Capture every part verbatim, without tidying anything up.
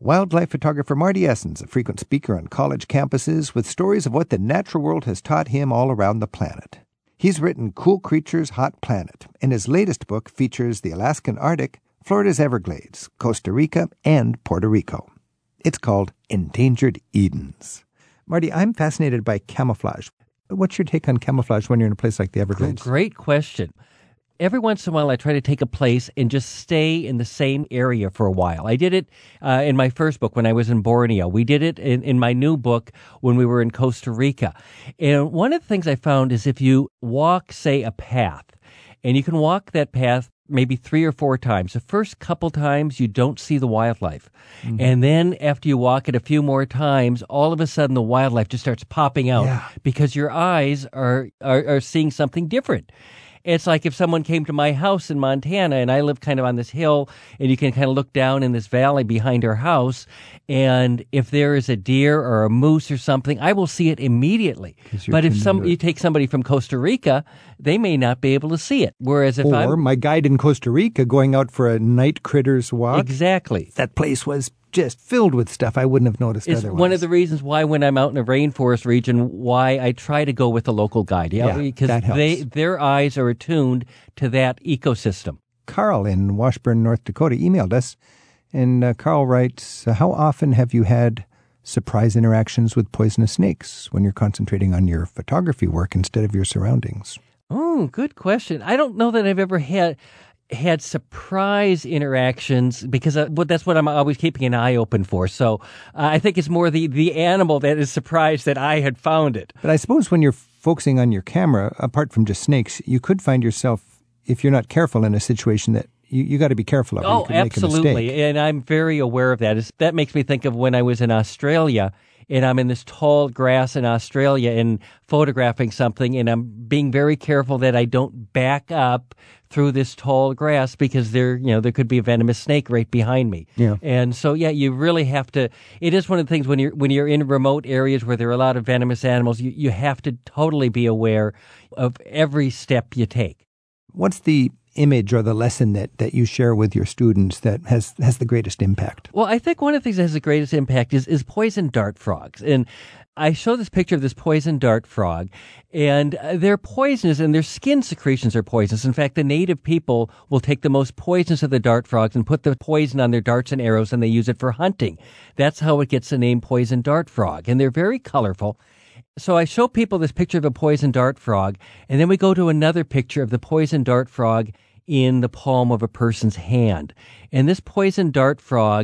Wildlife photographer Marty Essens, a frequent speaker on college campuses with stories of what the natural world has taught him all around the planet. He's written Cool Creatures, Hot Planet, and his latest book features the Alaskan Arctic, Florida's Everglades, Costa Rica, and Puerto Rico. It's called Endangered Edens. Marty, I'm fascinated by camouflage. What's your take on camouflage when you're in a place like the Everglades? Great question. Every once in a while, I try to take a place and just stay in the same area for a while. I did it uh, in my first book when I was in Borneo. We did it in, in my new book when we were in Costa Rica. And one of the things I found is if you walk, say, a path, and you can walk that path maybe three or four times. The first couple times, you don't see the wildlife. Mm-hmm. And then after you walk it a few more times, all of a sudden the wildlife just starts popping out yeah. because your eyes are, are, are seeing something different. It's like if someone came to my house in Montana, and I live kind of on this hill, and you can kind of look down in this valley behind our house, and if there is a deer or a moose or something, I will see it immediately. But if some you take somebody from Costa Rica, they may not be able to see it. Whereas if I Or I'm, my guide in Costa Rica going out for a night critters walk. Exactly. That place was just filled with stuff I wouldn't have noticed it's otherwise. One of the reasons why when I'm out in a rainforest region, why I try to go with a local guide. Yeah, because that helps. they their eyes are attuned to that ecosystem. Carl in Washburn, North Dakota, emailed us, and uh, Carl writes, how often have you had surprise interactions with poisonous snakes when you're concentrating on your photography work instead of your surroundings? Oh, good question. I don't know that I've ever had... had surprise interactions because uh, well, that's what I'm always keeping an eye open for. So uh, I think it's more the, the animal that is surprised that I had found it. But I suppose when you're focusing on your camera, apart from just snakes, you could find yourself, if you're not careful, in a situation that you, you got to be careful of. Oh, you could absolutely. Make a mistake. And I'm very aware of that. It's, that makes me think of when I was in Australia and I'm in this tall grass in Australia and photographing something, and I'm being very careful that I don't back up through this tall grass because there, you know, there could be a venomous snake right behind me. Yeah. And so, yeah, you really have to. It is one of the things when you're when you're in remote areas where there are a lot of venomous animals, you, you have to totally be aware of every step you take. What's the image or the lesson that, that you share with your students that has, has the greatest impact? Well, I think one of the things that has the greatest impact is, is poison dart frogs. And I show this picture of this poison dart frog, and they're poisonous, and their skin secretions are poisonous. In fact, the native people will take the most poisonous of the dart frogs and put the poison on their darts and arrows, and they use it for hunting. That's how it gets the name poison dart frog. And they're very colorful. So I show people this picture of a poison dart frog, and then we go to another picture of the poison dart frog in the palm of a person's hand. And this poison dart frog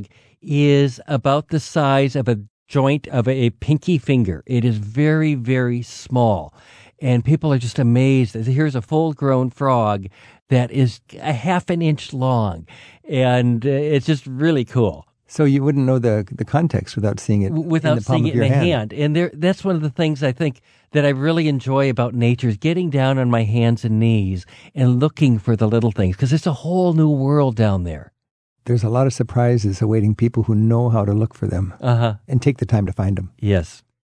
is about the size of a joint of a pinky finger. It is very, very small. And people are just amazed. Here's a full-grown frog that is a half an inch long. And uh, it's just really cool. So you wouldn't know the the context without seeing it without in the palm seeing of it your in a hand. hand. And there, that's one of the things I think that I really enjoy about nature is getting down on my hands and knees and looking for the little things, because it's a whole new world down there. There's a lot of surprises awaiting people who know how to look for them Uh-huh. and take the time to find them. Yes.